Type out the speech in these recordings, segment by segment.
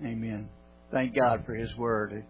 Amen. Thank God for His Word.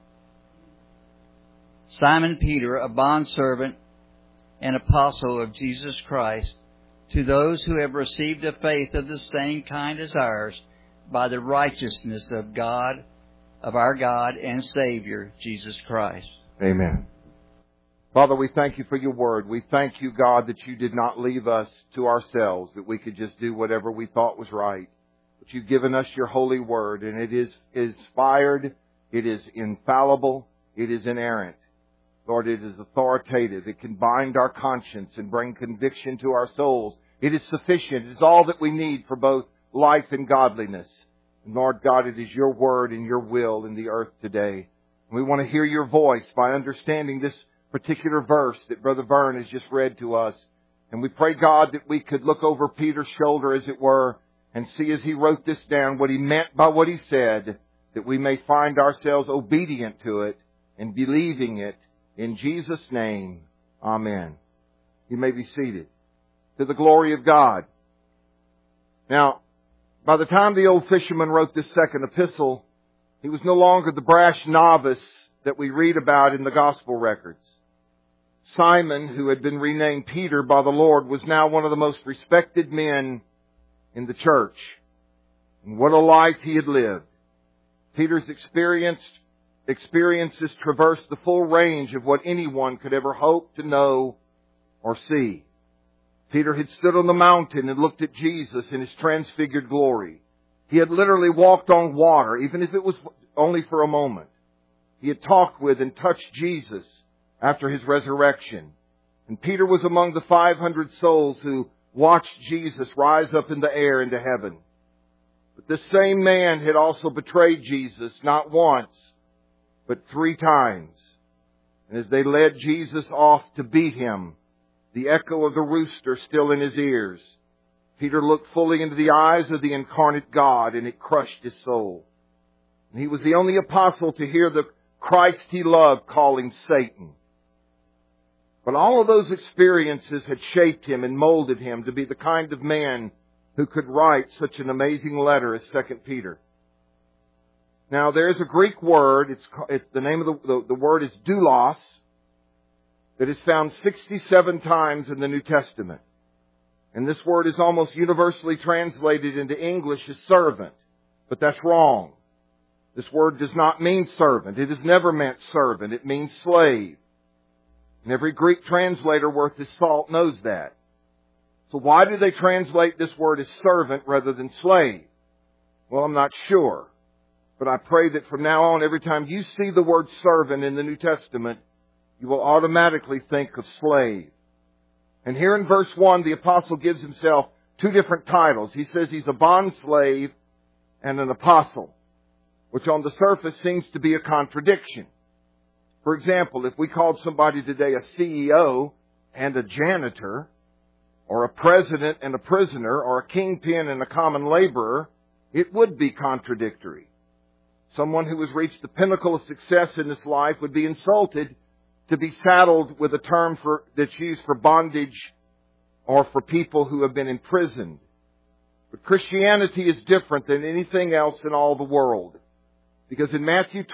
Simon Peter, a bondservant and apostle of Jesus Christ, to those who have received a faith of the same kind as ours, by the righteousness of God, of our God and Savior, Jesus Christ. Amen. Father, we thank you for your word. We thank you, God, that you did not leave us to ourselves, that we could just do whatever we thought was right. But you've given us your holy word, and it is inspired, it is infallible, it is inerrant. Lord, it is authoritative. It can bind our conscience and bring conviction to our souls. It is sufficient. It is all that we need for both life and godliness. And Lord God, it is your word and your will in the earth today. And we want to hear your voice by understanding this particular verse that Brother Vern has just read to us. And we pray, God, that we could look over Peter's shoulder, as it were, and see as he wrote this down what he meant by what he said, that we may find ourselves obedient to it and believing it. In Jesus' name, amen. You may be seated. To the glory of God. Now, by the time the old fisherman wrote this second epistle, he was no longer the brash novice that we read about in the gospel records. Simon, who had been renamed Peter by the Lord, was now one of the most respected men in the church. And what a life he had lived. Peter's experiences traversed the full range of what anyone could ever hope to know or see. Peter had stood on the mountain and looked at Jesus in His transfigured glory. He had literally walked on water, even if it was only for a moment. He had talked with and touched Jesus after His resurrection. And Peter was among the 500 souls who watched Jesus rise up in the air into heaven. But this same man had also betrayed Jesus not once, but 3 times. And as they led Jesus off to beat Him, the echo of the rooster still in his ears, Peter looked fully into the eyes of the incarnate God, and it crushed his soul. And he was the only apostle to hear the Christ he loved call him Satan. But all of those experiences had shaped him and molded him to be the kind of man who could write such an amazing letter as 2 Peter. Now, there's a Greek word, it's the name of the word is doulos, that is found 67 times in the New Testament. And this word is almost universally translated into English as servant. But that's wrong. This word does not mean servant. It has never meant servant. It means slave. And every Greek translator worth his salt knows that. So why do they translate this word as servant rather than slave? Well, I'm not sure. But I pray that from now on, every time you see the word servant in the New Testament, you will automatically think of slave. And here in verse 1, the apostle gives himself 2 different titles. He says he's a bond slave and an apostle, which on the surface seems to be a contradiction. For example, if we called somebody today a CEO and a janitor, or a president and a prisoner, or a kingpin and a common laborer, it would be contradictory. Someone who has reached the pinnacle of success in this life would be insulted to be saddled with a term that's used for bondage or for people who have been imprisoned. But Christianity is different than anything else in all the world. Because in Matthew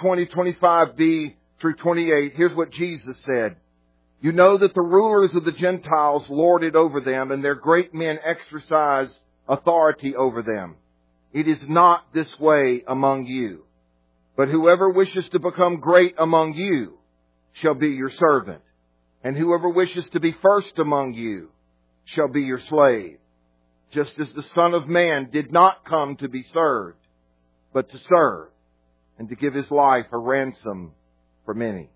20:25b through 28, here's what Jesus said. You know that the rulers of the Gentiles lord it over them, and their great men exercise authority over them. It is not this way among you. But whoever wishes to become great among you shall be your servant. And whoever wishes to be first among you shall be your slave. Just as the Son of Man did not come to be served, but to serve, and to give His life a ransom for many.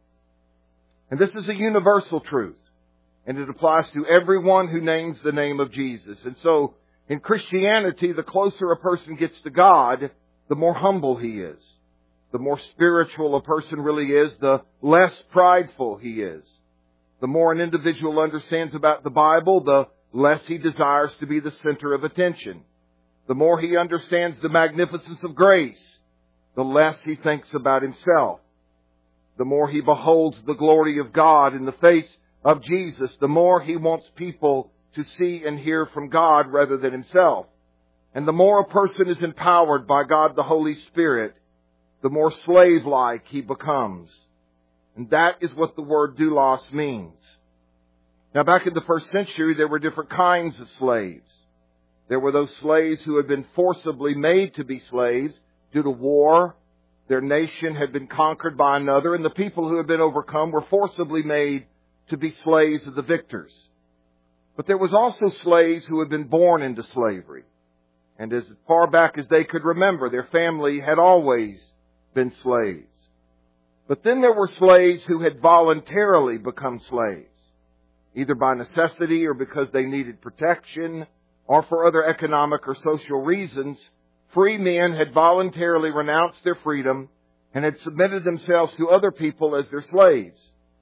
And this is a universal truth. And it applies to everyone who names the name of Jesus. And so, in Christianity, the closer a person gets to God, the more humble he is. The more spiritual a person really is, the less prideful he is. The more an individual understands about the Bible, the less he desires to be the center of attention. The more he understands the magnificence of grace, the less he thinks about himself. The more he beholds the glory of God in the face of Jesus, the more he wants people to see and hear from God rather than himself. And the more a person is empowered by God the Holy Spirit, the more slave-like he becomes. And that is what the word doulos means. Now, back in the first century, there were different kinds of slaves. There were those slaves who had been forcibly made to be slaves due to war. Their nation had been conquered by another, and the people who had been overcome were forcibly made to be slaves of the victors. But there was also slaves who had been born into slavery. And as far back as they could remember, their family had always been slaves. But then there were slaves who had voluntarily become slaves, either by necessity or because they needed protection or for other economic or social reasons. Free men had voluntarily renounced their freedom and had submitted themselves to other people as their slaves.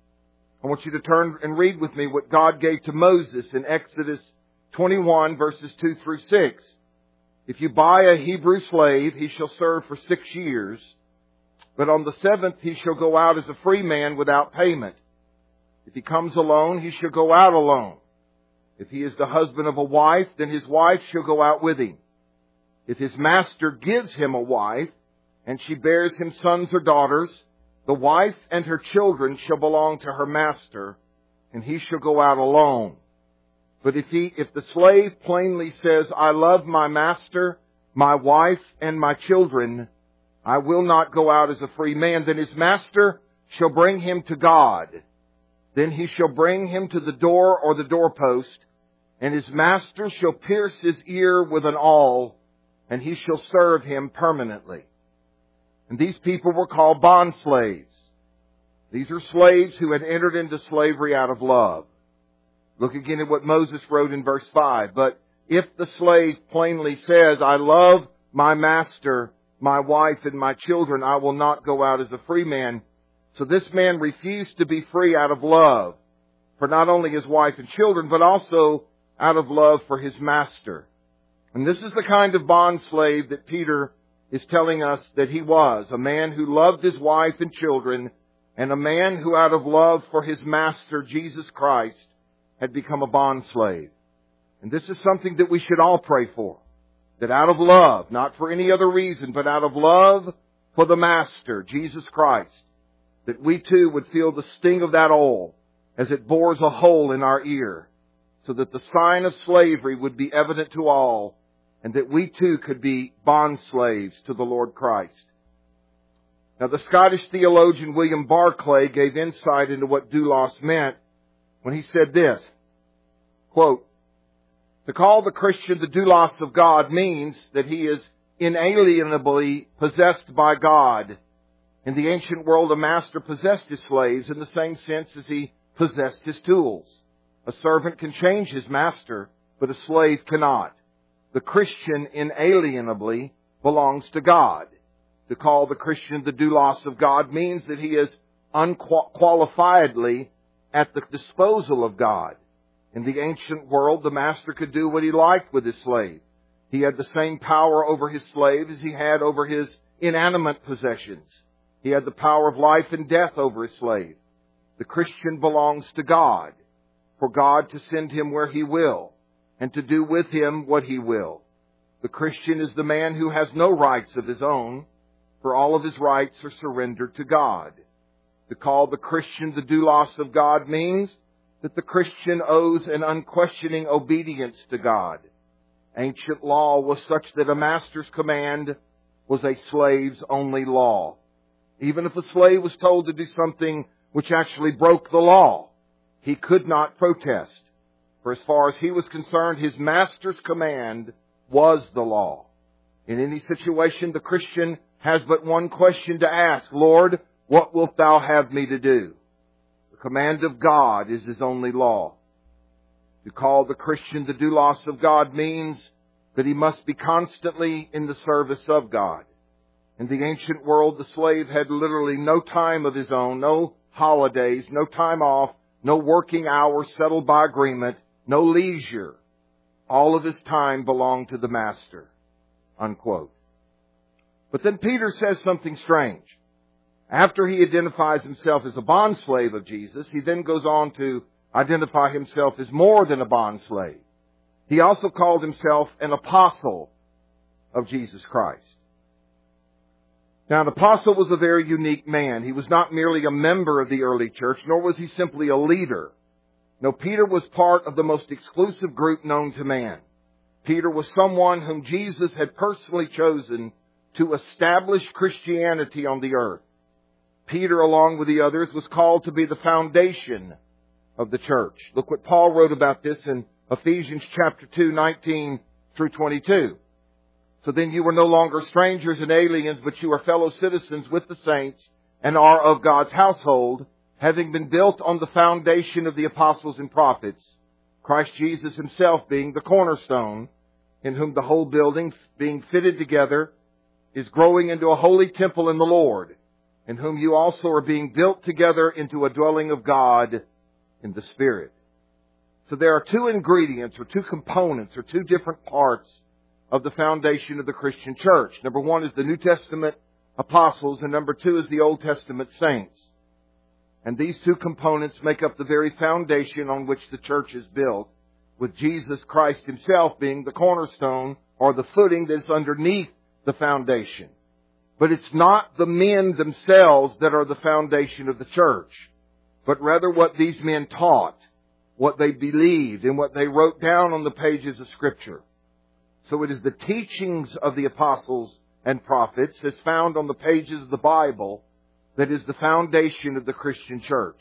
I want you to turn and read with me what God gave to Moses in Exodus 21, verses 2 through 6. If you buy a Hebrew slave, he shall serve for 6 years, but on the 7th he shall go out as a free man without payment. If he comes alone, he shall go out alone. If he is the husband of a wife, then his wife shall go out with him. If his master gives him a wife, and she bears him sons or daughters, the wife and her children shall belong to her master, and he shall go out alone. But if the slave plainly says, I love my master, my wife, and my children, I will not go out as a free man, then his master shall bring him to God. Then he shall bring him to the door or the doorpost, and his master shall pierce his ear with an awl, and he shall serve him permanently. And these people were called bond slaves. These are slaves who had entered into slavery out of love. Look again at what Moses wrote in verse 5. But if the slave plainly says, I love my master, my wife, and my children, I will not go out as a free man. So this man refused to be free out of love for not only his wife and children, but also out of love for his master. And this is the kind of bond slave that Peter is telling us that he was. A man who loved his wife and children, and a man who out of love for his master, Jesus Christ, had become a bond slave. And this is something that we should all pray for. That out of love, not for any other reason, but out of love for the master, Jesus Christ, that we too would feel the sting of that awl as it bores a hole in our ear, so that the sign of slavery would be evident to all, and that we too could be bond slaves to the Lord Christ. Now, the Scottish theologian William Barclay gave insight into what doulos meant when he said this, quote, to call the Christian the doulos of God means that he is inalienably possessed by God. In the ancient world, a master possessed his slaves in the same sense as he possessed his tools. A servant can change his master, but a slave cannot. The Christian inalienably belongs to God. To call the Christian the doulos of God means that he is unqualifiedly at the disposal of God. In the ancient world, the master could do what he liked with his slave. He had the same power over his slave as he had over his inanimate possessions. He had the power of life and death over his slave. The Christian belongs to God, for God to send him where He will, and to do with him what He will. The Christian is the man who has no rights of his own, for all of his rights are surrendered to God. To call the Christian the doulos of God means that the Christian owes an unquestioning obedience to God. Ancient law was such that a master's command was a slave's only law. Even if a slave was told to do something which actually broke the law, he could not protest. For as far as he was concerned, his master's command was the law. In any situation, the Christian has but one question to ask. Lord, what wilt Thou have me to do? The command of God is His only law. To call the Christian the doulos of God means that he must be constantly in the service of God. In the ancient world, the slave had literally no time of his own, no holidays, no time off, no working hours settled by agreement, no leisure. All of his time belonged to the master. Unquote. But then Peter says something strange. After he identifies himself as a bond slave of Jesus, he then goes on to identify himself as more than a bond slave. He also called himself an apostle of Jesus Christ. Now, an apostle was a very unique man. He was not merely a member of the early church, nor was he simply a leader. No, Peter was part of the most exclusive group known to man. Peter was someone whom Jesus had personally chosen to establish Christianity on the earth. Peter, along with the others, was called to be the foundation of the church. Look what Paul wrote about this in Ephesians chapter 2, 19 through 22. So then you were no longer strangers and aliens, but you are fellow citizens with the saints and are of God's household, having been built on the foundation of the apostles and prophets, Christ Jesus himself being the cornerstone, in whom the whole building, being fitted together, is growing into a holy temple in the Lord, in whom you also are being built together into a dwelling of God in the Spirit. So there are two ingredients, or two components, or two different parts of the foundation of the Christian church. Number one is the New Testament apostles, and number two is the Old Testament saints. And these two components make up the very foundation on which the church is built, with Jesus Christ himself being the cornerstone, or the footing that's underneath the foundation. But it's not the men themselves that are the foundation of the church, but rather what these men taught, what they believed, and what they wrote down on the pages of Scripture. So it is the teachings of the apostles and prophets, as found on the pages of the Bible, that is the foundation of the Christian church.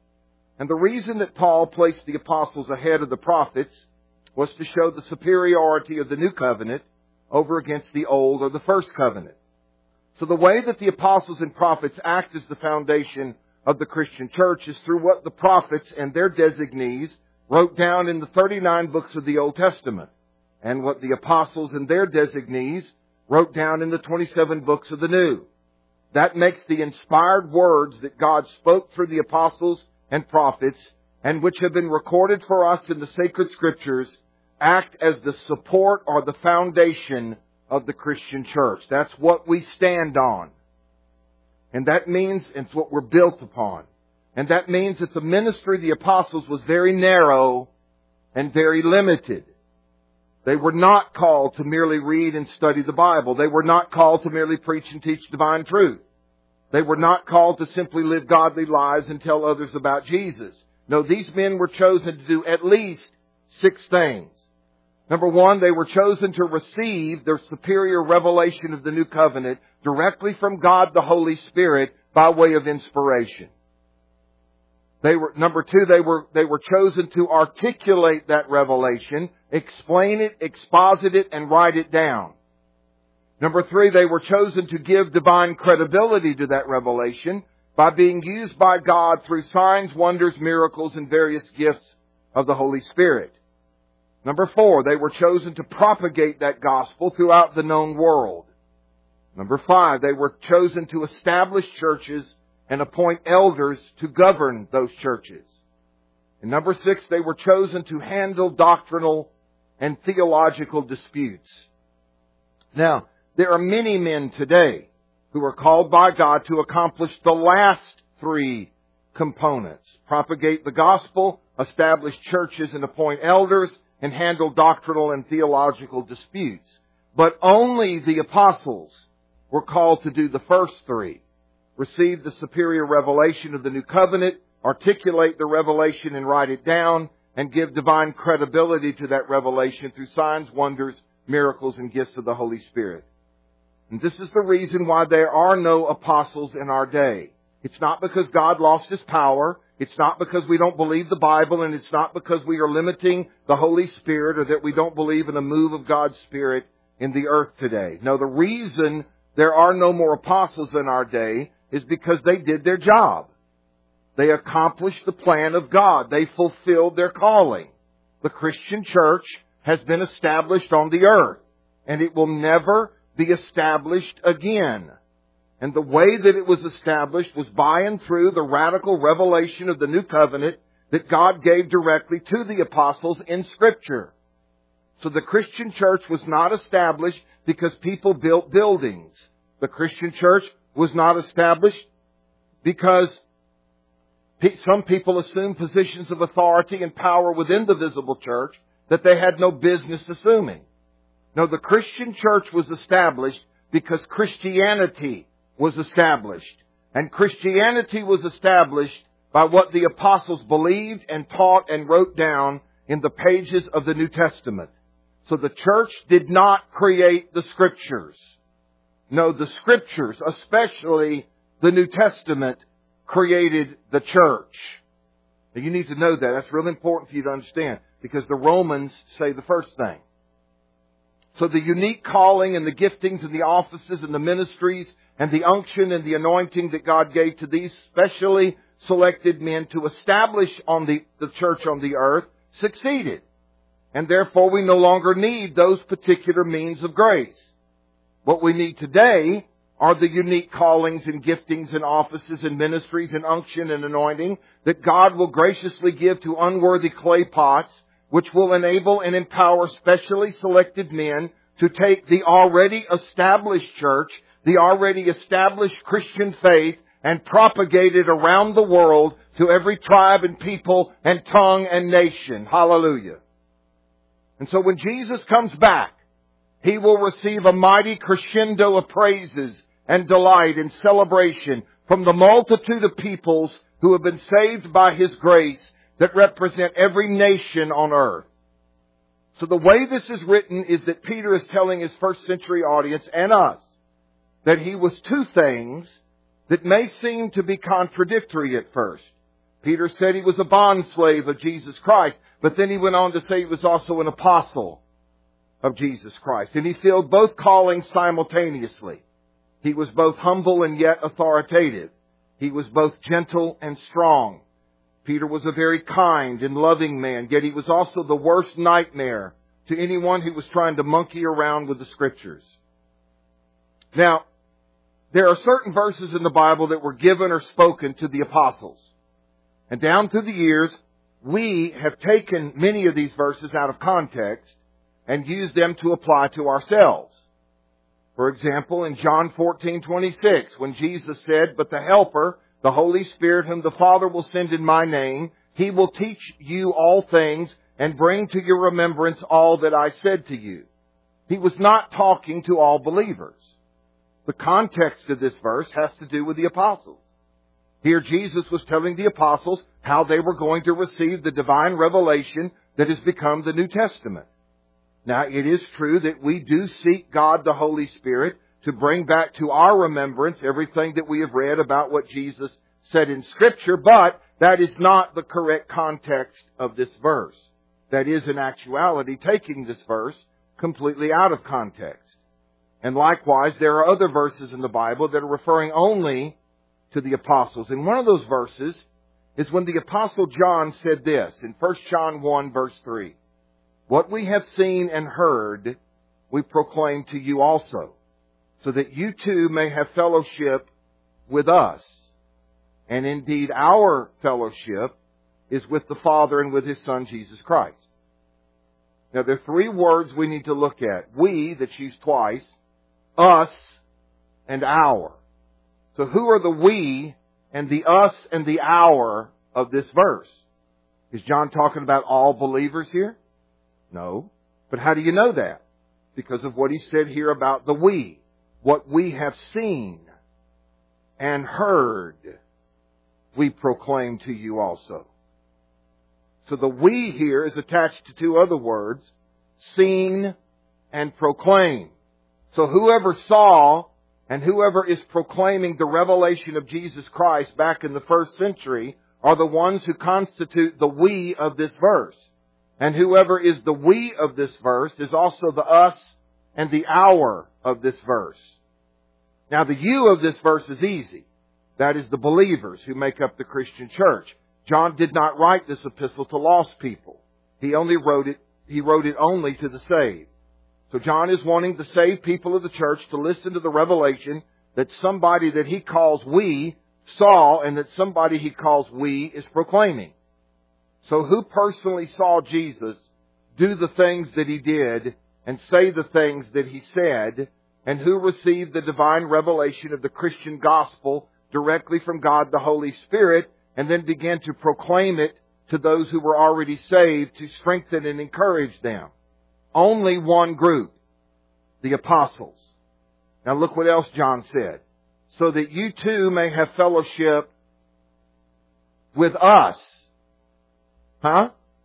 And the reason that Paul placed the apostles ahead of the prophets was to show the superiority of the new covenant over against the old, or the first covenant. So the way that the apostles and prophets act as the foundation of the Christian church is through what the prophets and their designees wrote down in the 39 books of the Old Testament, and what the apostles and their designees wrote down in the 27 books of the New. That makes the inspired words that God spoke through the apostles and prophets, and which have been recorded for us in the sacred Scriptures, act as the support or the foundation of the Christian church. That's what we stand on. And that means it's what we're built upon. And that means that the ministry of the apostles was very narrow and very limited. They were not called to merely read and study the Bible. They were not called to merely preach and teach divine truth. They were not called to simply live godly lives and tell others about Jesus. No, these men were chosen to do at least 6 things. Number one, they were chosen to receive their superior revelation of the new covenant directly from God the Holy Spirit by way of inspiration. Number two, they were chosen to articulate that revelation, explain it, exposit it, and write it down. Number three, they were chosen to give divine credibility to that revelation by being used by God through signs, wonders, miracles, and various gifts of the Holy Spirit. Number four, they were chosen to propagate that gospel throughout the known world. Number five, they were chosen to establish churches and appoint elders to govern those churches. And number six, they were chosen to handle doctrinal and theological disputes. Now, there are many men today who are called by God to accomplish the last 3 components: propagate the gospel, establish churches and appoint elders, and handle doctrinal and theological disputes. But only the apostles were called to do the first 3. Receive the superior revelation of the new covenant, articulate the revelation and write it down, and give divine credibility to that revelation through signs, wonders, miracles, and gifts of the Holy Spirit. And this is the reason why there are no apostles in our day. It's not because God lost His power. It's not because we don't believe the Bible, and it's not because we are limiting the Holy Spirit, or that we don't believe in a move of God's Spirit in the earth today. No, the reason there are no more apostles in our day is because they did their job. They accomplished the plan of God. They fulfilled their calling. The Christian church has been established on the earth, and it will never be established again. And the way that it was established was by and through the radical revelation of the new covenant that God gave directly to the apostles in Scripture. So the Christian church was not established because people built buildings. The Christian church was not established because some people assumed positions of authority and power within the visible church that they had no business assuming. No, the Christian church was established because Christianity was established. And Christianity was established by what the apostles believed and taught and wrote down in the pages of the New Testament. So the church did not create the Scriptures. No, the Scriptures, especially the New Testament, created the church. Now, you need to know that. That's really important for you to understand, because the Romans say the first thing. So the unique calling and the giftings and the offices and the ministries and the unction and the anointing that God gave to these specially selected men to establish on the church on the earth succeeded. And therefore we no longer need those particular means of grace. What we need today are the unique callings and giftings and offices and ministries and unction and anointing that God will graciously give to unworthy clay pots, which will enable and empower specially selected men to take the already established church, the already established Christian faith, and propagate it around the world to every tribe and people and tongue and nation. Hallelujah. And so when Jesus comes back, He will receive a mighty crescendo of praises and delight and celebration from the multitude of peoples who have been saved by His grace that represent every nation on earth. So the way this is written is that Peter is telling his first century audience and us that he was two things that may seem to be contradictory at first. Peter said he was a bondslave of Jesus Christ, but then he went on to say he was also an apostle of Jesus Christ. And he filled both callings simultaneously. He was both humble and yet authoritative. He was both gentle and strong. Peter was a very kind and loving man, yet he was also the worst nightmare to anyone who was trying to monkey around with the Scriptures. Now, there are certain verses in the Bible that were given or spoken to the apostles. And down through the years, we have taken many of these verses out of context and used them to apply to ourselves. For example, in John 14:26, when Jesus said, "But the Helper, the Holy Spirit, whom the Father will send in my name, He will teach you all things and bring to your remembrance all that I said to you." He was not talking to all believers. The context of this verse has to do with the apostles. Here Jesus was telling the apostles how they were going to receive the divine revelation that has become the New Testament. Now, it is true that we do seek God the Holy Spirit to bring back to our remembrance everything that we have read about what Jesus said in Scripture, but that is not the correct context of this verse. That is, in actuality, taking this verse completely out of context. And likewise, there are other verses in the Bible that are referring only to the apostles. And one of those verses is when the Apostle John said this in 1 John 1, verse 3. "What we have seen and heard, we proclaim to you also, so that you too may have fellowship with us. And indeed, our fellowship is with the Father and with His Son, Jesus Christ." Now, there are three words we need to look at. We, that's used twice, us, and our. So who are the we and the us and the our of this verse? Is John talking about all believers here? No. But how do you know that? Because of what he said here about the we. What we have seen and heard, we proclaim to you also. So the we here is attached to two other words, seen and proclaim. So whoever saw and whoever is proclaiming the revelation of Jesus Christ back in the first century are the ones who constitute the we of this verse. And whoever is the we of this verse is also the us and the our of this verse. Now the you of this verse is easy. That is the believers who make up the Christian church. John did not write this epistle to lost people. He wrote it only to the saved. So John is wanting the saved people of the church to listen to the revelation that somebody that he calls we saw and that somebody he calls we is proclaiming. So who personally saw Jesus do the things that He did and say the things that He said, and who received the divine revelation of the Christian gospel directly from God the Holy Spirit and then began to proclaim it to those who were already saved to strengthen and encourage them? Only one group, the apostles. Now look what else John said. so that you too may have fellowship with us. Huh?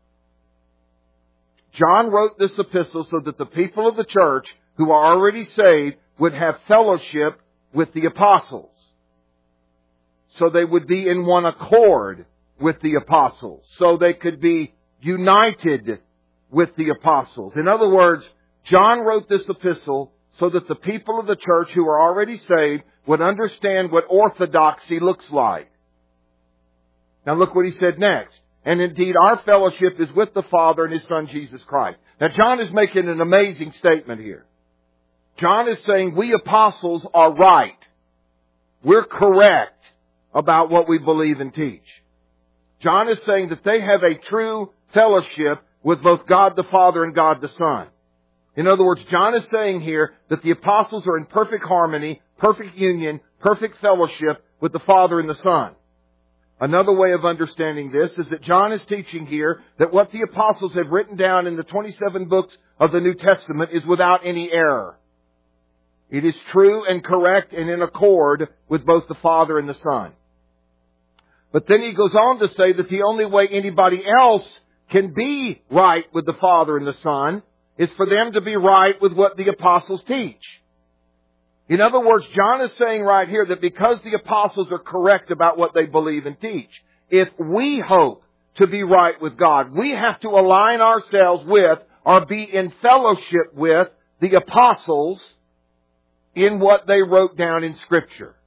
John wrote this epistle so that the people of the church who are already saved would have fellowship with the apostles. So they would be in one accord with the apostles. So they could be united with the apostles. In other words, John wrote this epistle so that the people of the church who are already saved would understand what orthodoxy looks like. Now look what he said next. And indeed, our fellowship is with the Father and His Son, Jesus Christ. Now, John is making an amazing statement here. John is saying we apostles are right. We're correct about what we believe and teach. John is saying that they have a true fellowship with both God the Father and God the Son. In other words, John is saying here that the apostles are in perfect harmony, perfect union, perfect fellowship with the Father and the Son. Another way of understanding this is that John is teaching here that what the apostles have written down in the 27 books of the New Testament is without any error. It is true and correct and in accord with both the Father and the Son. But then he goes on to say that the only way anybody else can be right with the Father and the Son is for them to be right with what the apostles teach. In other words, John is saying right here that because the apostles are correct about what they believe and teach, if we hope to be right with God, we have to align ourselves with or be in fellowship with the apostles in what they wrote down in Scripture.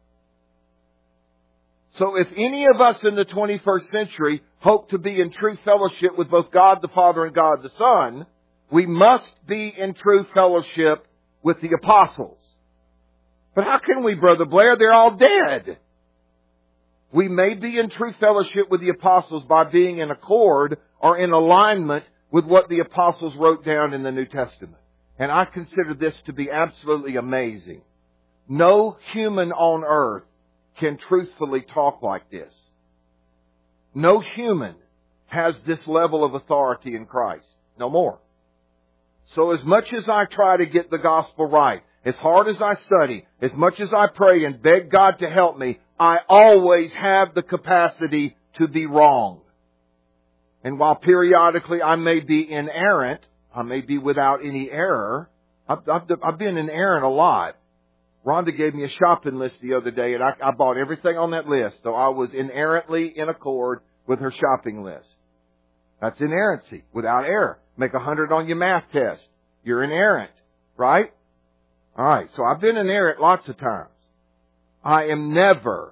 So if any of us in the 21st century hope to be in true fellowship with both God the Father and God the Son, we must be in true fellowship with the apostles. But how can we, Brother Blair? They're all dead. We may be in true fellowship with the apostles by being in accord or in alignment with what the apostles wrote down in the New Testament. And I consider this to be absolutely amazing. No human on earth can truthfully talk like this. No human has this level of authority in Christ. No more. So as much as I try to get the gospel right, as hard as I study, as much as I pray and beg God to help me, I always have the capacity to be wrong. And while periodically I may be inerrant, I may be without any error, I've been inerrant a lot. Rhonda gave me a shopping list the other day, and I bought everything on that list, so I was inerrantly in accord with her shopping list. That's inerrancy, without error. Make 100 on your math test. You're inerrant, right? All right, so I've been inerrant lots of times. I am never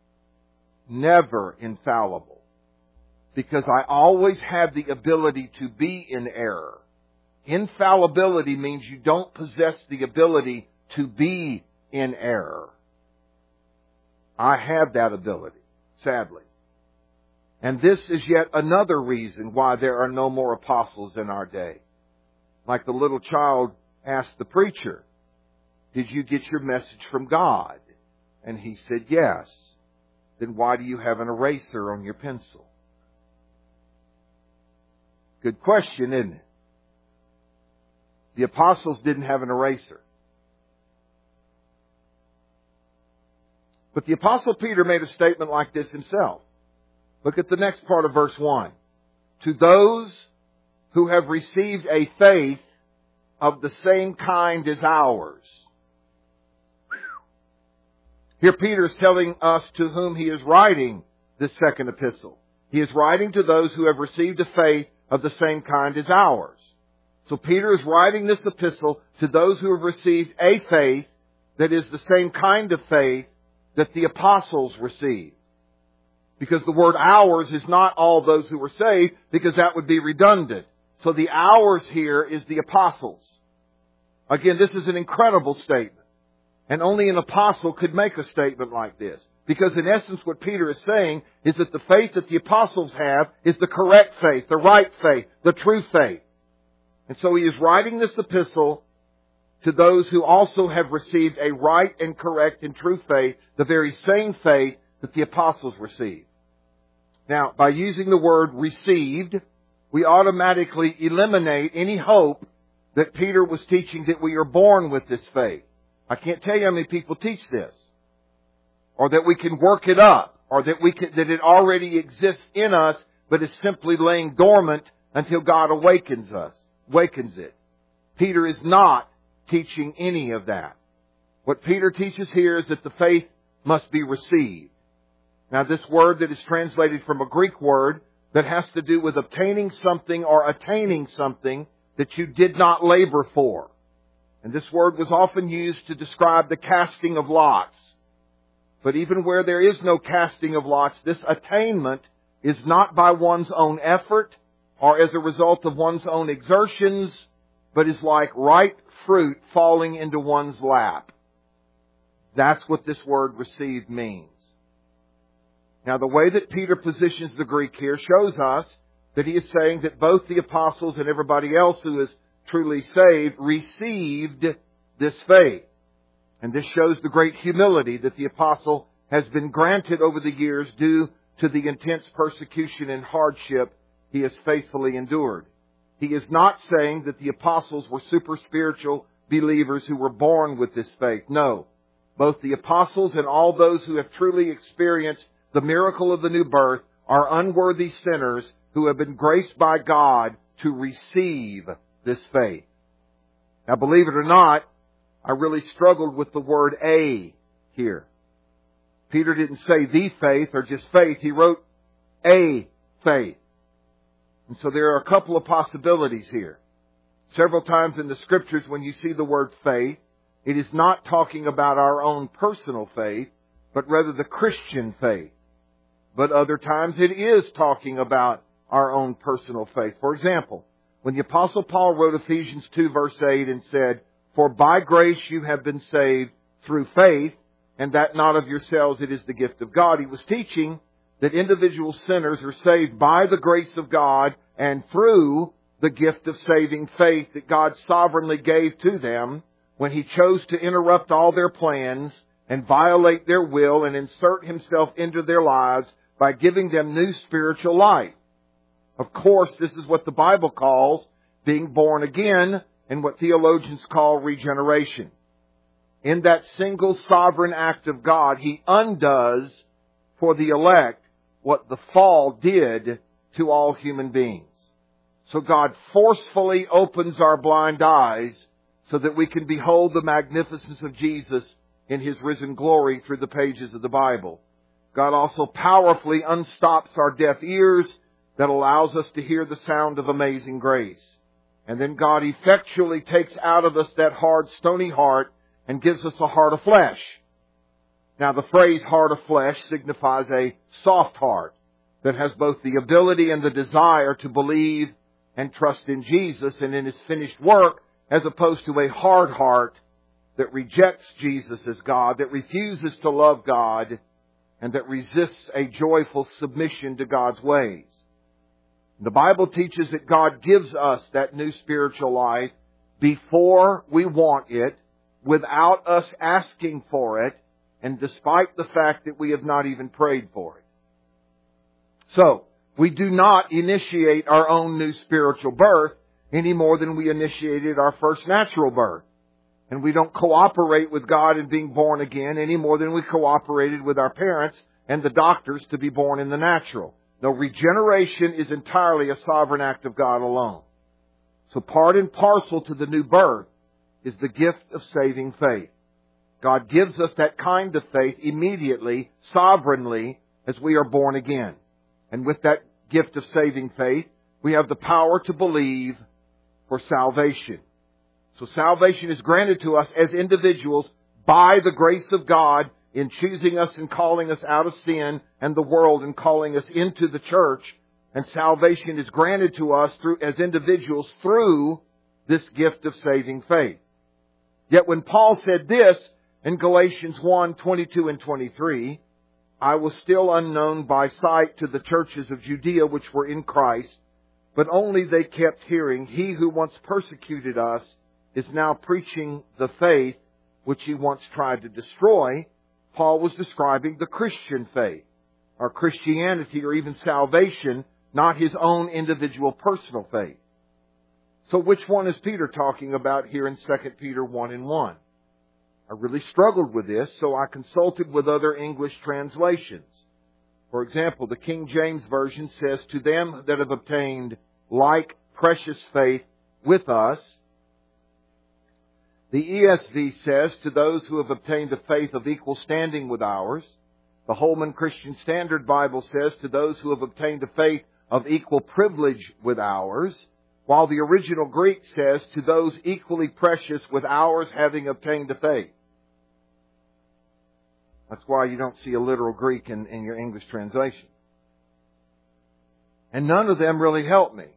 infallible, because I always have the ability to be in error. Infallibility means you don't possess the ability to be in error. I have that ability, sadly. And this is yet another reason why there are no more apostles in our day. Like the little child asked the preacher, "Did you get your message from God?" And he said, "Yes." "Then why do you have an eraser on your pencil?" Good question, isn't it? The apostles didn't have an eraser. But the Apostle Peter made a statement like this himself. Look at the next part of verse 1. To those who have received a faith of the same kind as ours. Here Peter is telling us to whom he is writing this second epistle. He is writing to those who have received a faith of the same kind as ours. So Peter is writing this epistle to those who have received a faith that is the same kind of faith that the apostles received. Because the word ours is not all those who were saved, because that would be redundant. So the ours here is the apostles. Again, this is an incredible statement. And only an apostle could make a statement like this. Because in essence what Peter is saying is that the faith that the apostles have is the correct faith, the right faith, the true faith. And so he is writing this epistle to those who also have received a right and correct and true faith, the very same faith that the apostles received. Now, by using the word received, we automatically eliminate any hope that Peter was teaching that we are born with this faith. I can't tell you how many people teach this. or that we can work it up, or that it already exists in us, but is simply laying dormant until God awakens it. Peter is not teaching any of that. What Peter teaches here is that the faith must be received. Now, this word that is translated from a Greek word that has to do with obtaining something or attaining something that you did not labor for. And this word was often used to describe the casting of lots. But even where there is no casting of lots, this attainment is not by one's own effort or as a result of one's own exertions, but is like ripe fruit falling into one's lap. That's what this word received means. Now, the way that Peter positions the Greek here shows us that he is saying that both the apostles and everybody else who is truly saved received this faith. And this shows the great humility that the apostle has been granted over the years due to the intense persecution and hardship he has faithfully endured. He is not saying that the apostles were super spiritual believers who were born with this faith. No. Both the apostles and all those who have truly experienced the miracle of the new birth are unworthy sinners who have been graced by God to receive this faith. Now, believe it or not, I really struggled with the word "a" here. Peter didn't say the faith or just faith. He wrote a faith. And so there are a couple of possibilities here. Several times in the Scriptures when you see the word faith, it is not talking about our own personal faith, but rather the Christian faith. But other times it is talking about our own personal faith. For example, when the Apostle Paul wrote Ephesians 2 verse 8 and said, "For by grace you have been saved through faith, and that not of yourselves, it is the gift of God," he was teaching that individual sinners are saved by the grace of God and through the gift of saving faith that God sovereignly gave to them when He chose to interrupt all their plans and violate their will and insert Himself into their lives by giving them new spiritual life. Of course, this is what the Bible calls being born again and what theologians call regeneration. In that single sovereign act of God, He undoes for the elect what the fall did to all human beings. So God forcefully opens our blind eyes so that we can behold the magnificence of Jesus in His risen glory through the pages of the Bible. God also powerfully unstops our deaf ears that allows us to hear the sound of amazing grace. And then God effectually takes out of us that hard, stony heart and gives us a heart of flesh. Now, the phrase heart of flesh signifies a soft heart that has both the ability and the desire to believe and trust in Jesus and in His finished work, as opposed to a hard heart that rejects Jesus as God, that refuses to love God, and that resists a joyful submission to God's ways. The Bible teaches that God gives us that new spiritual life before we want it, without us asking for it, and despite the fact that we have not even prayed for it. So, we do not initiate our own new spiritual birth any more than we initiated our first natural birth. And we don't cooperate with God in being born again any more than we cooperated with our parents and the doctors to be born in the natural. No, regeneration is entirely a sovereign act of God alone. So part and parcel to the new birth is the gift of saving faith. God gives us that kind of faith immediately, sovereignly, as we are born again. And with that gift of saving faith, we have the power to believe for salvation. So salvation is granted to us as individuals by the grace of God in choosing us and calling us out of sin and the world and calling us into the church. And salvation is granted to us as individuals through this gift of saving faith. Yet when Paul said this in Galatians 1:22 and 23, "I was still unknown by sight to the churches of Judea which were in Christ, but only they kept hearing, 'He who once persecuted us is now preaching the faith which he once tried to destroy," Paul was describing the Christian faith, or Christianity, or even salvation, not his own individual personal faith. So which one is Peter talking about here in 2 Peter 1:1? I really struggled with this, so I consulted with other English translations. For example, the King James Version says, to them that have obtained like precious faith with us. The ESV says, to those who have obtained a faith of equal standing with ours. The Holman Christian Standard Bible says, to those who have obtained a faith of equal privilege with ours. While the original Greek says, to those equally precious with ours having obtained a faith. That's why you don't see a literal Greek in your English translation. And none of them really help me.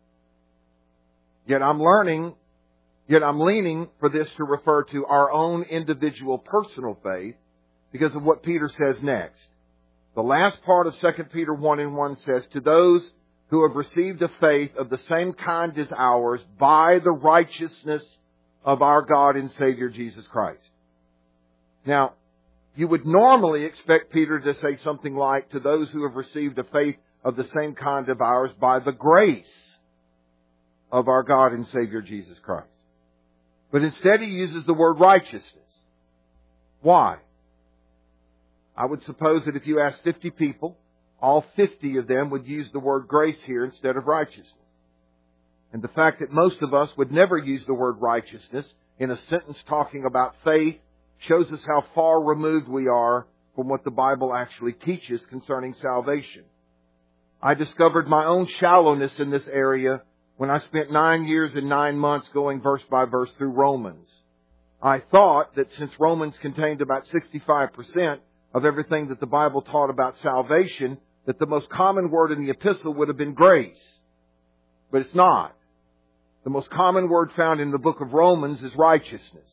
Yet I'm leaning for this to refer to our own individual personal faith because of what Peter says next. The last part of 2 Peter 1:1 says, to those who have received a faith of the same kind as ours by the righteousness of our God and Savior Jesus Christ. Now, you would normally expect Peter to say something like, to those who have received a faith of the same kind of ours by the grace of our God and Savior Jesus Christ. But instead he uses the word righteousness. Why? I would suppose that if you asked 50 people, all 50 of them would use the word grace here instead of righteousness. And the fact that most of us would never use the word righteousness in a sentence talking about faith shows us how far removed we are from what the Bible actually teaches concerning salvation. I discovered my own shallowness in this area when I spent 9 years and 9 months going verse by verse through Romans. I thought that since Romans contained about 65% of everything that the Bible taught about salvation, that the most common word in the epistle would have been grace. But it's not. The most common word found in the book of Romans is righteousness.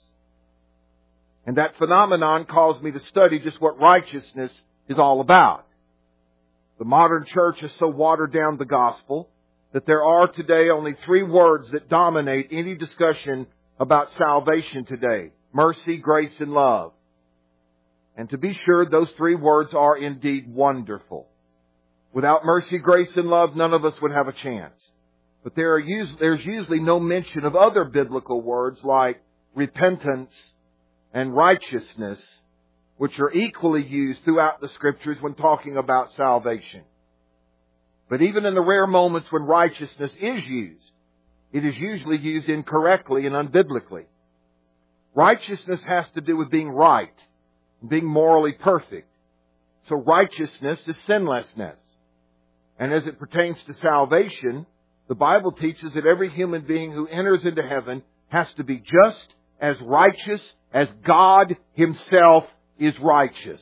And that phenomenon caused me to study just what righteousness is all about. The modern church has so watered down the gospel that there are today only 3 words that dominate any discussion about salvation today. Mercy, grace, and love. And to be sure, those 3 words are indeed wonderful. Without mercy, grace, and love, none of us would have a chance. But there's usually no mention of other biblical words like repentance and righteousness, which are equally used throughout the Scriptures when talking about salvation. But even in the rare moments when righteousness is used, it is usually used incorrectly and unbiblically. Righteousness has to do with being right, being morally perfect. So righteousness is sinlessness. And as it pertains to salvation, the Bible teaches that every human being who enters into heaven has to be just as righteous as God Himself is righteous.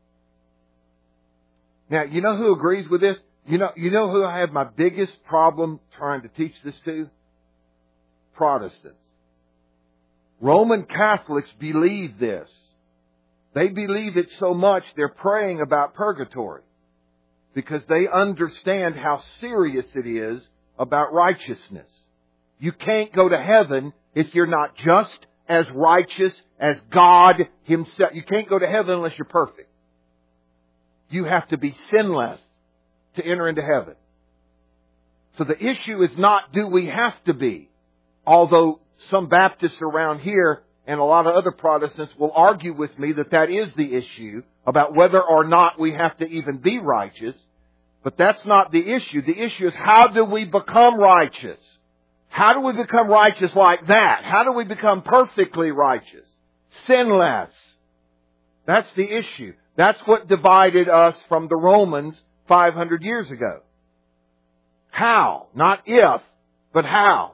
Now, you know who agrees with this? You know who I have my biggest problem trying to teach this to? Protestants. Roman Catholics believe this. They believe it so much they're praying about purgatory because they understand how serious it is about righteousness. You can't go to heaven if you're not just as righteous as God Himself. You can't go to heaven unless you're perfect. You have to be sinless to enter into heaven. So the issue is not do we have to be, although some Baptists around here and a lot of other Protestants will argue with me that is the issue about whether or not we have to even be righteous. But that's not the issue. The issue is how do we become righteous? How do we become righteous like that? How do we become perfectly righteous? Sinless. That's the issue. That's what divided us from the Romans 500 years ago. How? Not if, but how.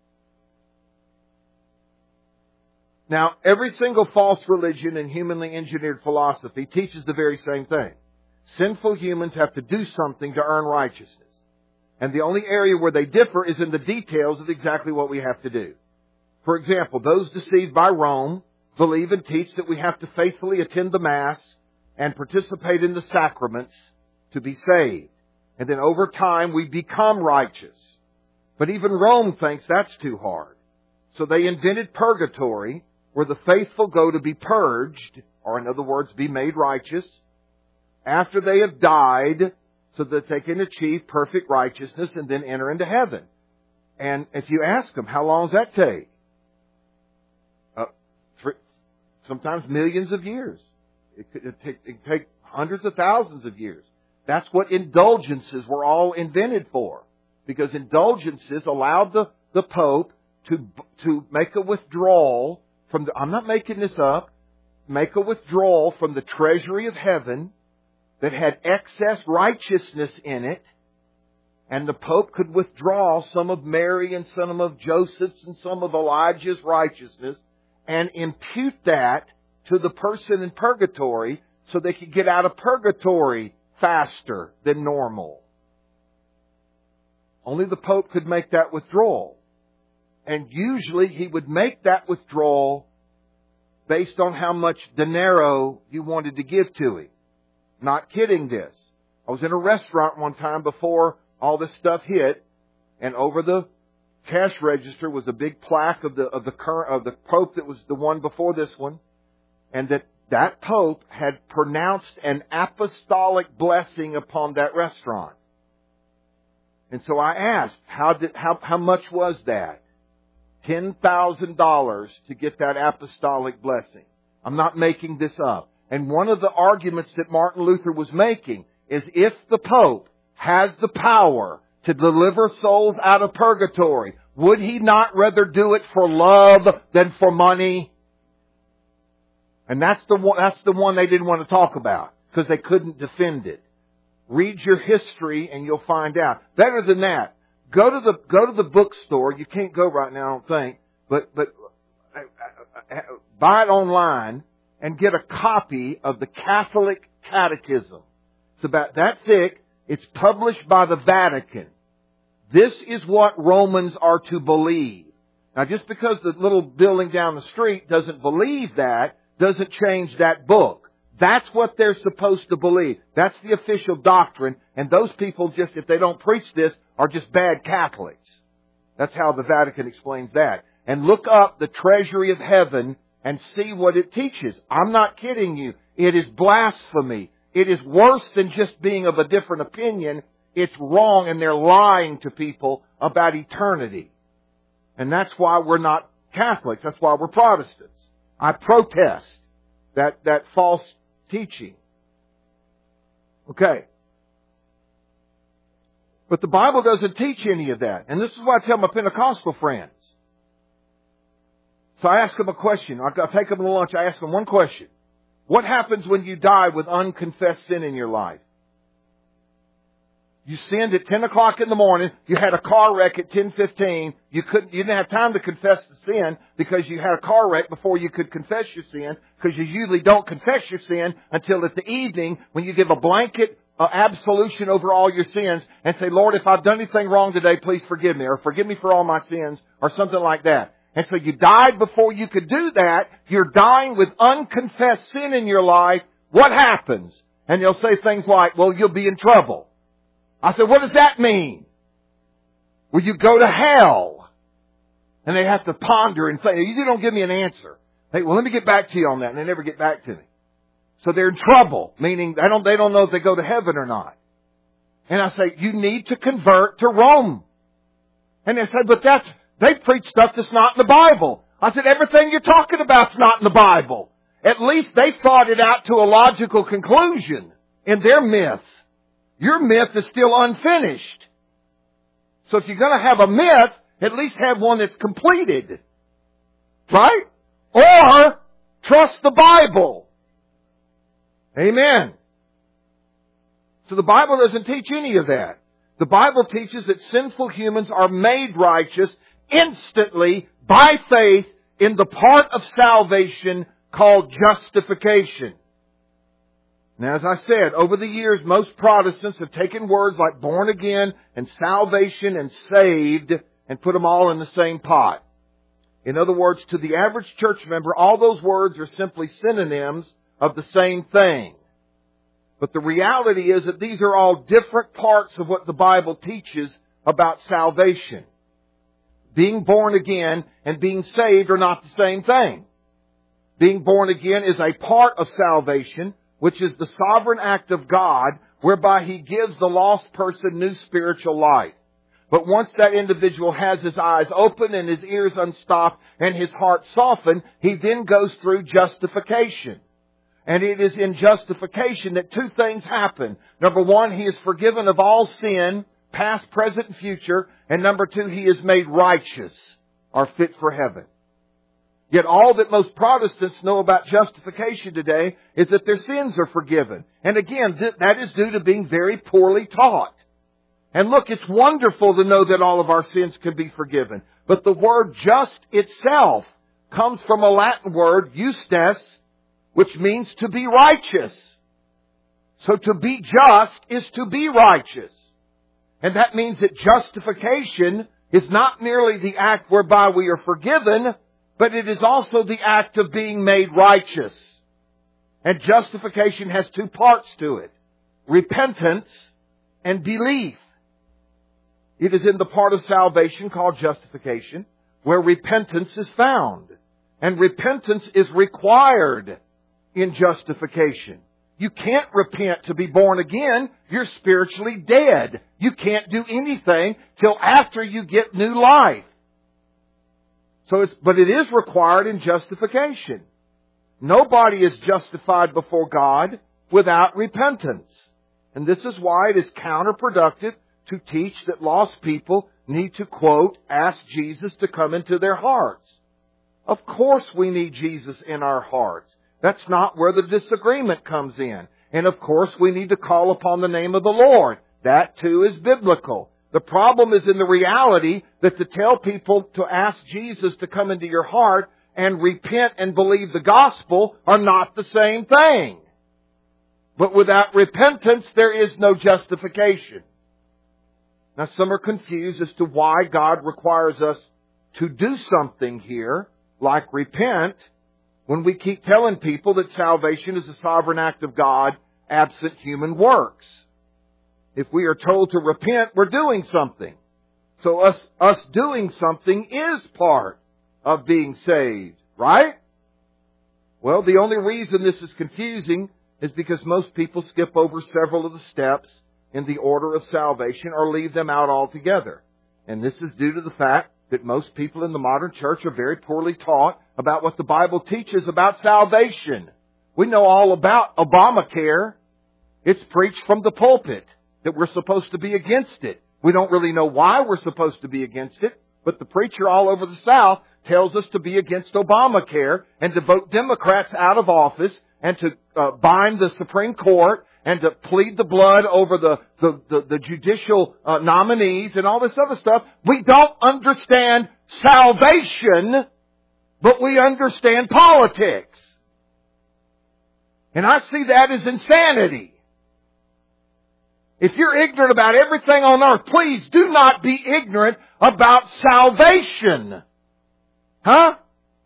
Now, every single false religion and humanly engineered philosophy teaches the very same thing. Sinful humans have to do something to earn righteousness. And the only area where they differ is in the details of exactly what we have to do. For example, those deceived by Rome believe and teach that we have to faithfully attend the Mass and participate in the sacraments to be saved. And then over time we become righteous. But even Rome thinks that's too hard. So they invented purgatory, where the faithful go to be purged, or in other words, be made righteous, after they have died, so that they can achieve perfect righteousness and then enter into heaven. And if you ask them, how long does that take? sometimes millions of years. It could take hundreds of thousands of years. That's what indulgences were all invented for. Because indulgences allowed the Pope to make a withdrawal from I'm not making this up, make a withdrawal from the treasury of heaven that had excess righteousness in it, and the Pope could withdraw some of Mary and some of Joseph's and some of Elijah's righteousness and impute that to the person in purgatory so they could get out of purgatory faster than normal. Only the Pope could make that withdrawal. And usually he would make that withdrawal based on how much dinero you wanted to give to him. Not kidding this. I was in a restaurant one time before all this stuff hit, and over the cash register was a big plaque of the Pope that was the one before this one, and that Pope had pronounced an apostolic blessing upon that restaurant. And so I asked, how much was that? $10,000 to get that apostolic blessing. I'm not making this up. And one of the arguments that Martin Luther was making is if the Pope has the power to deliver souls out of purgatory, would he not rather do it for love than for money? And that's the one they didn't want to talk about because they couldn't defend it. Read your history and you'll find out. Better than that, go to the bookstore. You can't go right now, I don't think, but buy it online and get a copy of the Catholic Catechism. It's about that thick. It's published by the Vatican. This is what Romans are to believe. Now, just because the little building down the street doesn't believe that, doesn't change that book. That's what they're supposed to believe. That's the official doctrine. And those people just, if they don't preach this, are just bad Catholics. That's how the Vatican explains that. And look up the treasury of heaven and see what it teaches. I'm not kidding you. It is blasphemy. It is worse than just being of a different opinion. It's wrong, and they're lying to people about eternity. And that's why we're not Catholics. That's why we're Protestants. I protest that false teaching. Okay. But the Bible doesn't teach any of that. And this is what I tell my Pentecostal friends. So I ask them a question. I take them to lunch. I ask them one question. What happens when you die with unconfessed sin in your life? You sinned at 10 o'clock in the morning. You had a car wreck at 10:15. You didn't have time to confess the sin because you had a car wreck before you could confess your sin, because you usually don't confess your sin until at the evening when you give a blanket absolution over all your sins and say, Lord, if I've done anything wrong today, please forgive me, or forgive me for all my sins, or something like that. And so you died before you could do that. You're dying with unconfessed sin in your life. What happens? And they'll say things like, well, you'll be in trouble. I said, what does that mean? Will you go to hell? And they have to ponder and say, you don't give me an answer. Hey, well, let me get back to you on that. And they never get back to me. So they're in trouble, meaning they don't know if they go to heaven or not. And I say, you need to convert to Rome. And they say, but they preach stuff that's not in the Bible. I said, everything you're talking about's not in the Bible. At least they thought it out to a logical conclusion in their myth. Your myth is still unfinished. So if you're going to have a myth, at least have one that's completed. Right? Or trust the Bible. Amen. So the Bible doesn't teach any of that. The Bible teaches that sinful humans are made righteous instantly by faith in the part of salvation called justification. Now, as I said, over the years, most Protestants have taken words like born again and salvation and saved and put them all in the same pot. In other words, to the average church member, all those words are simply synonyms of the same thing. But the reality is that these are all different parts of what the Bible teaches about salvation. Being born again and being saved are not the same thing. Being born again is a part of salvation, which is the sovereign act of God whereby He gives the lost person new spiritual life. But once that individual has his eyes open and his ears unstopped and his heart softened, he then goes through justification. And it is in justification that two things happen. Number one, he is forgiven of all sin, past, present, and future. And number two, he is made righteous or fit for heaven. Yet all that most Protestants know about justification today is that their sins are forgiven. And again, that is due to being very poorly taught. And look, it's wonderful to know that all of our sins can be forgiven. But the word just itself comes from a Latin word, justus, which means to be righteous. So to be just is to be righteous. And that means that justification is not merely the act whereby we are forgiven, but it is also the act of being made righteous. And justification has two parts to it: repentance and belief. It is in the part of salvation called justification where repentance is found. And repentance is required in justification. You can't repent to be born again. You're spiritually dead. You can't do anything till after you get new life. But it is required in justification. Nobody is justified before God without repentance. And this is why it is counterproductive to teach that lost people need to, quote, ask Jesus to come into their hearts. Of course we need Jesus in our hearts. That's not where the disagreement comes in. And of course we need to call upon the name of the Lord. That too is biblical. The problem is in the reality that to tell people to ask Jesus to come into your heart and repent and believe the gospel are not the same thing. But without repentance, there is no justification. Now, some are confused as to why God requires us to do something here, like repent, when we keep telling people that salvation is a sovereign act of God, absent human works. If we are told to repent, we're doing something. So us doing something is part of being saved, right? Well, the only reason this is confusing is because most people skip over several of the steps in the order of salvation or leave them out altogether. And this is due to the fact that most people in the modern church are very poorly taught about what the Bible teaches about salvation. We know all about Obamacare. It's preached from the pulpit that we're supposed to be against it. We don't really know why we're supposed to be against it, but the preacher all over the South tells us to be against Obamacare and to vote Democrats out of office and to bind the Supreme Court and to plead the blood over the judicial nominees and all this other stuff. We don't understand salvation, but we understand politics. And I see that as insanity. If you're ignorant about everything on earth, please do not be ignorant about salvation. Huh?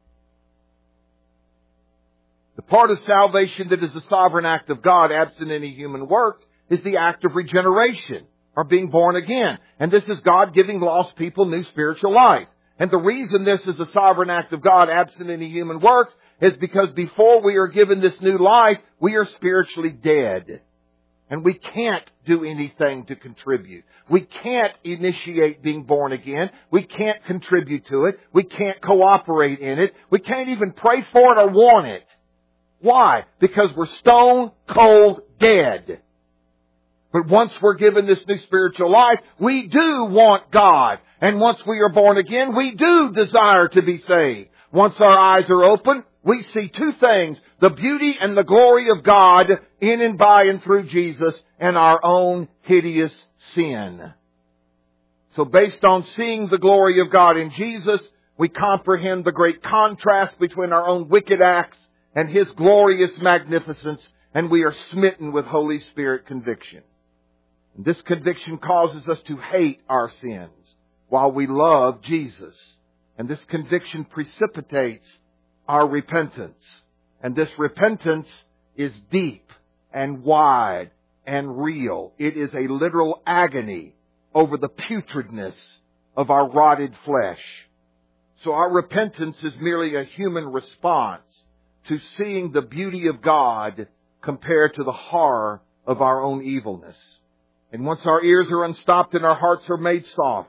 The part of salvation that is a sovereign act of God, absent any human works, is the act of regeneration, or being born again. And this is God giving lost people new spiritual life. And the reason this is a sovereign act of God, absent any human works, is because before we are given this new life, we are spiritually dead. And we can't do anything to contribute. We can't initiate being born again. We can't contribute to it. We can't cooperate in it. We can't even pray for it or want it. Why? Because we're stone cold dead. But once we're given this new spiritual life, we do want God. And once we are born again, we do desire to be saved. Once our eyes are open, we see two things: the beauty and the glory of God in and by and through Jesus, and our own hideous sin. So based on seeing the glory of God in Jesus, we comprehend the great contrast between our own wicked acts and His glorious magnificence, and we are smitten with Holy Spirit conviction. And this conviction causes us to hate our sins while we love Jesus. And this conviction precipitates our repentance. And this repentance is deep and wide and real. It is a literal agony over the putridness of our rotted flesh. So our repentance is merely a human response to seeing the beauty of God compared to the horror of our own evilness. And once our ears are unstopped and our hearts are made soft,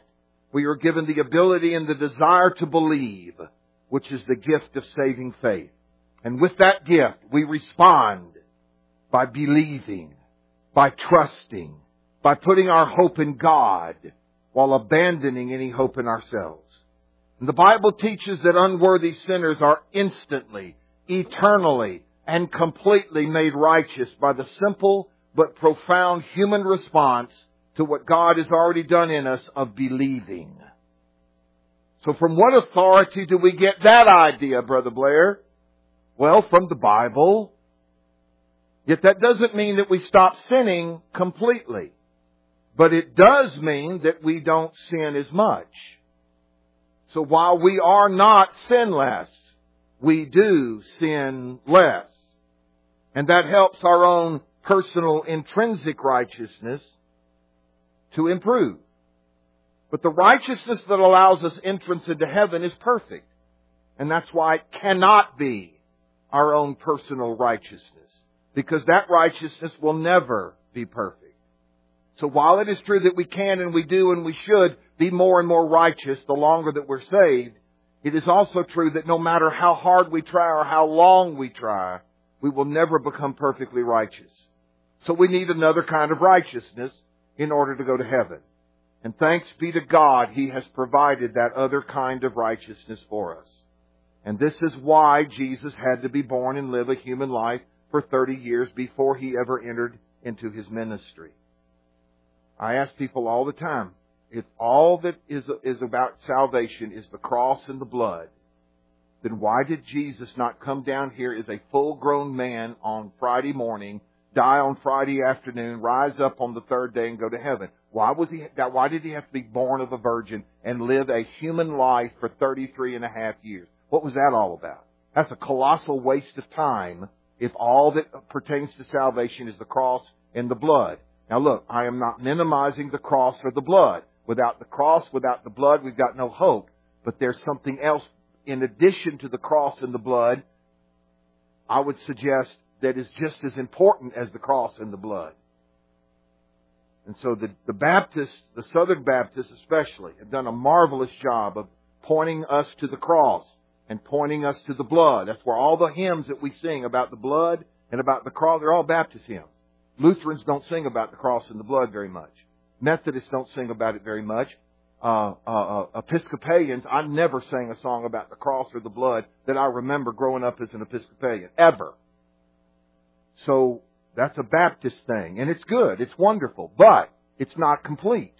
We are given the ability and the desire to believe, which is the gift of saving faith. And with that gift, we respond by believing, by trusting, by putting our hope in God while abandoning any hope in ourselves. And the Bible teaches that unworthy sinners are instantly, eternally, and completely made righteous by the simple but profound human response to what God has already done in us of believing. So from what authority do we get that idea, Brother Blair? Well, from the Bible. Yet that doesn't mean that we stop sinning completely. But it does mean that we don't sin as much. So while we are not sinless, we do sin less. And that helps our own personal intrinsic righteousness to improve. But the righteousness that allows us entrance into heaven is perfect. And that's why it cannot be our own personal righteousness. Because that righteousness will never be perfect. So while it is true that we can and we do and we should be more and more righteous the longer that we're saved, it is also true that no matter how hard we try or how long we try, we will never become perfectly righteous. So we need another kind of righteousness in order to go to heaven. And thanks be to God, He has provided that other kind of righteousness for us. And this is why Jesus had to be born and live a human life for 30 years before He ever entered into His ministry. I ask people all the time, if all that is about salvation is the cross and the blood, then why did Jesus not come down here as a full-grown man on Friday morning, die on Friday afternoon, rise up on the third day and go to heaven? Why did He have to be born of a virgin and live a human life for 33 and a half years? What was that all about? That's a colossal waste of time if all that pertains to salvation is the cross and the blood. Now look, I am not minimizing the cross or the blood. Without the cross, without the blood, we've got no hope. But there's something else in addition to the cross and the blood, I would suggest, that is just as important as the cross and the blood. And so the Baptists, the Southern Baptists especially, have done a marvelous job of pointing us to the cross and pointing us to the blood. That's where all the hymns that we sing about the blood and about the cross, they're all Baptist hymns. Lutherans don't sing about the cross and the blood very much. Methodists don't sing about it very much. Episcopalians, I never sang a song about the cross or the blood that I remember growing up as an Episcopalian. Ever. So that's a Baptist thing. And it's good. It's wonderful. But it's not complete.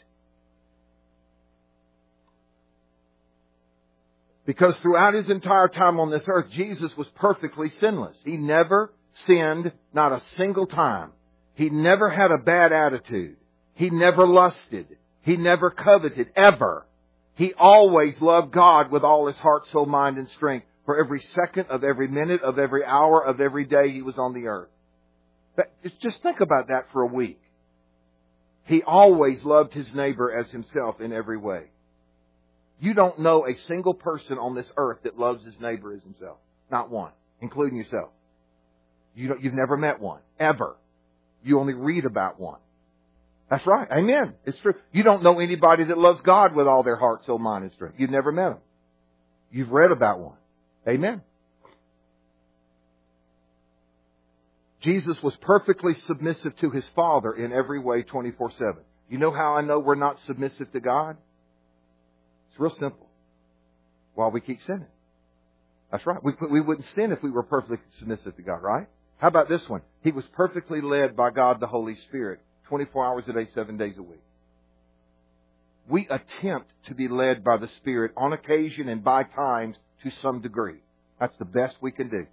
Because throughout His entire time on this earth, Jesus was perfectly sinless. He never sinned, not a single time. He never had a bad attitude. He never lusted. He never coveted, ever. He always loved God with all His heart, soul, mind, and strength for every second of every minute of every hour of every day He was on the earth. Just think about that for a week. He always loved His neighbor as Himself in every way. You don't know a single person on this earth that loves his neighbor as himself. Not one, including yourself. You've never met one, ever. You only read about one. That's right. Amen. It's true. You don't know anybody that loves God with all their heart, soul, mind, and strength. You've never met them. You've read about one. Amen. Jesus was perfectly submissive to His Father in every way 24/7. You know how I know we're not submissive to God? It's real simple. While we keep sinning. That's right. We wouldn't sin if we were perfectly submissive to God, right? How about this one? He was perfectly led by God the Holy Spirit 24 hours a day, 7 days a week. We attempt to be led by the Spirit on occasion and by times to some degree. That's the best we can do.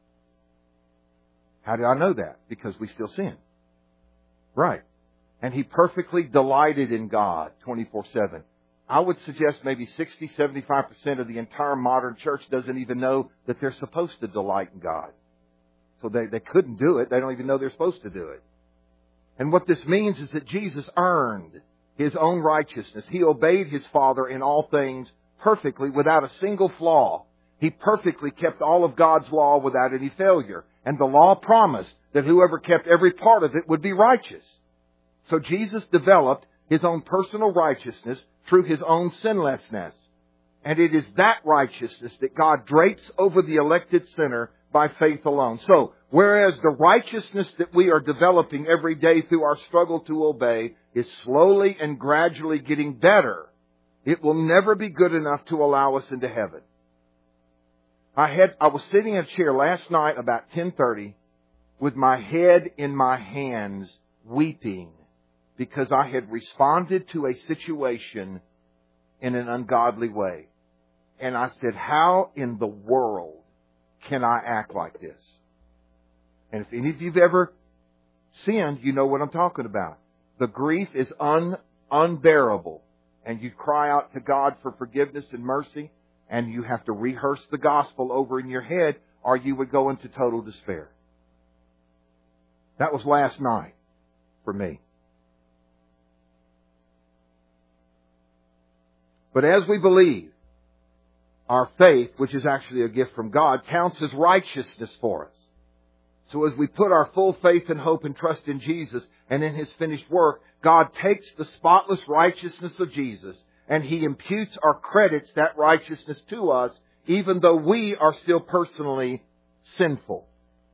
How do I know that? Because we still sin. Right. And He perfectly delighted in God 24/7. I would suggest maybe 60-75% of the entire modern church doesn't even know that they're supposed to delight in God. So they couldn't do it. They don't even know they're supposed to do it. And what this means is that Jesus earned His own righteousness. He obeyed His Father in all things perfectly without a single flaw. He perfectly kept all of God's law without any failure. And the law promised that whoever kept every part of it would be righteous. So Jesus developed His own personal righteousness through His own sinlessness. And it is that righteousness that God drapes over the elected sinner by faith alone. So, whereas the righteousness that we are developing every day through our struggle to obey is slowly and gradually getting better, it will never be good enough to allow us into heaven. I was sitting in a chair last night about 10:30 with my head in my hands, weeping because I had responded to a situation in an ungodly way. And I said, how in the world can I act like this? And if any of you have ever sinned, you know what I'm talking about. The grief is unbearable. And you cry out to God for forgiveness and mercy, and you have to rehearse the gospel over in your head, or you would go into total despair. That was last night for me. But as we believe, our faith, which is actually a gift from God, counts as righteousness for us. So as we put our full faith and hope and trust in Jesus and in His finished work, God takes the spotless righteousness of Jesus and He imputes or credits that righteousness to us, even though we are still personally sinful.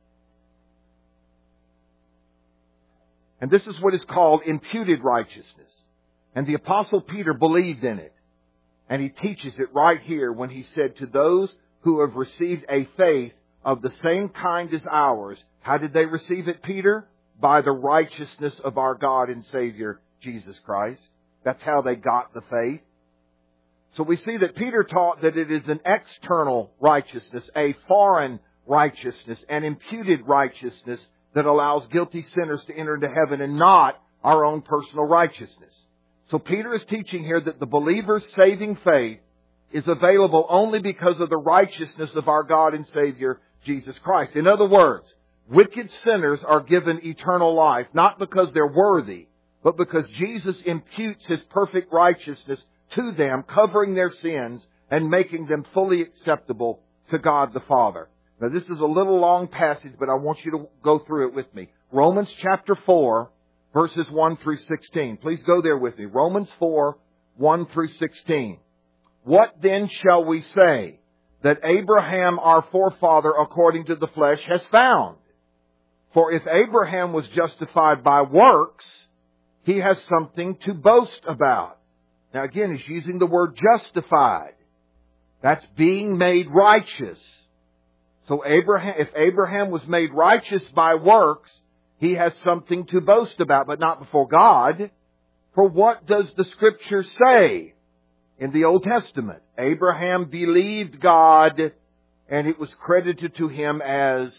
And this is what is called imputed righteousness. And the Apostle Peter believed in it. And he teaches it right here when he said, to those who have received a faith of the same kind as ours. How did they receive it, Peter? By the righteousness of our God and Savior, Jesus Christ. That's how they got the faith. So we see that Peter taught that it is an external righteousness, a foreign righteousness, an imputed righteousness that allows guilty sinners to enter into heaven and not our own personal righteousness. So Peter is teaching here that the believer's saving faith is available only because of the righteousness of our God and Savior, Jesus Christ. In other words, wicked sinners are given eternal life, not because they're worthy, but because Jesus imputes His perfect righteousness to them, covering their sins and making them fully acceptable to God the Father. Now this is a little long passage, but I want you to go through it with me. Romans chapter 4. Verses 1 through 16. Please go there with me. Romans 4, 1 through 16. What then shall we say that Abraham our forefather according to the flesh has found? For if Abraham was justified by works, he has something to boast about. Now again, he's using the word justified. That's being made righteous. So if Abraham was made righteous by works, he has something to boast about, but not before God. For what does the Scripture say in the Old Testament? Abraham believed God, and it was credited to him as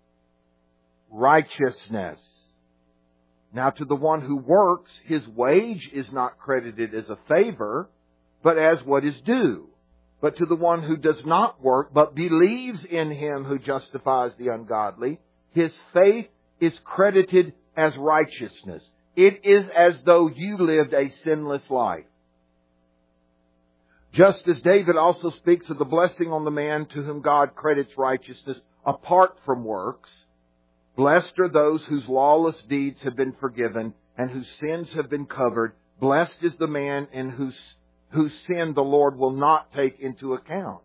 righteousness. Now to the one who works, his wage is not credited as a favor, but as what is due. But to the one who does not work, but believes in Him who justifies the ungodly, his faith is credited as righteousness. It is as though you lived a sinless life. Just as David also speaks of the blessing on the man to whom God credits righteousness apart from works, blessed are those whose lawless deeds have been forgiven and whose sins have been covered. Blessed is the man in whose sin the Lord will not take into account.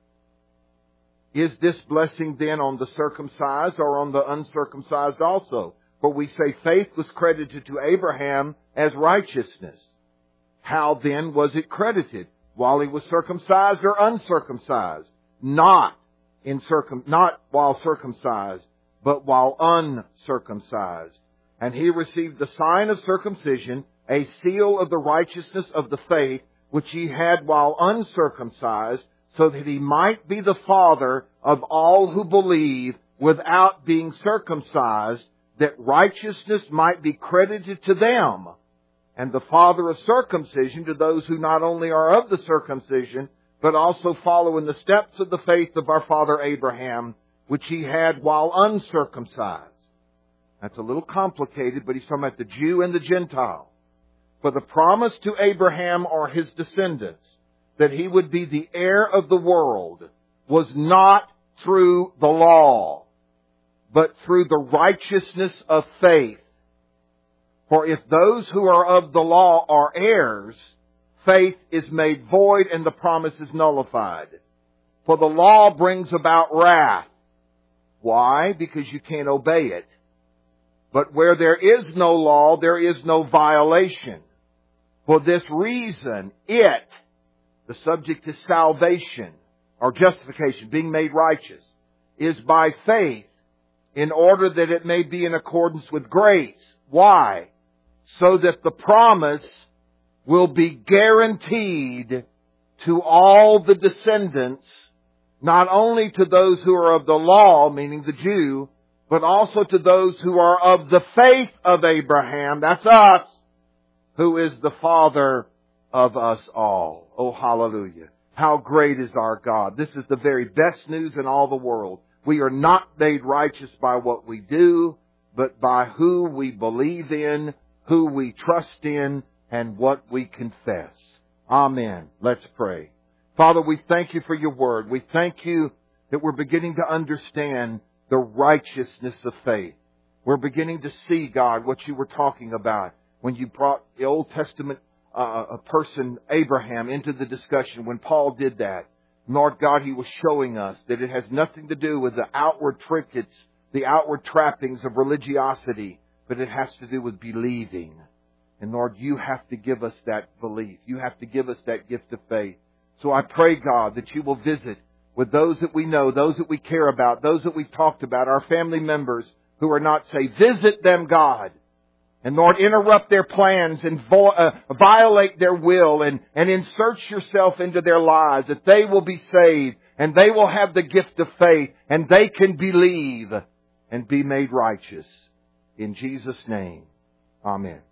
Is this blessing then on the circumcised or on the uncircumcised also? For we say faith was credited to Abraham as righteousness. How then was it credited? While he was circumcised or uncircumcised? Not while circumcised, but while uncircumcised. And he received the sign of circumcision, a seal of the righteousness of the faith, which he had while uncircumcised, so that he might be the father of all who believe without being circumcised, that righteousness might be credited to them, and the father of circumcision to those who not only are of the circumcision, but also follow in the steps of the faith of our father Abraham, which he had while uncircumcised. That's a little complicated, but he's talking about the Jew and the Gentile. For the promise to Abraham or his descendants that he would be the heir of the world was not through the law, but through the righteousness of faith. For if those who are of the law are heirs, faith is made void and the promise is nullified. For the law brings about wrath. Why? Because you can't obey it. But where there is no law, there is no violation. For this reason, the subject is salvation or justification, being made righteous, is by faith in order that it may be in accordance with grace. Why? So that the promise will be guaranteed to all the descendants, not only to those who are of the law, meaning the Jew, but also to those who are of the faith of Abraham, that's us, who is the father of us all. Oh, hallelujah. How great is our God. This is the very best news in all the world. We are not made righteous by what we do, but by who we believe in, who we trust in, and what we confess. Amen. Let's pray. Father, we thank you for your word. We thank you that we're beginning to understand the righteousness of faith. We're beginning to see, God, what you were talking about when you brought the Old Testament person, Abraham, into the discussion. When Paul did that, Lord God, he was showing us that it has nothing to do with the outward trinkets, the outward trappings of religiosity, but it has to do with believing. And Lord, you have to give us that belief. You have to give us that gift of faith. So I pray, God, that you will visit with those that we know, those that we care about, those that we've talked about, our family members who are not saved. Visit them, God. And Lord, interrupt their plans and violate their will and insert yourself into their lives, that they will be saved and they will have the gift of faith and they can believe and be made righteous. In Jesus' name, amen.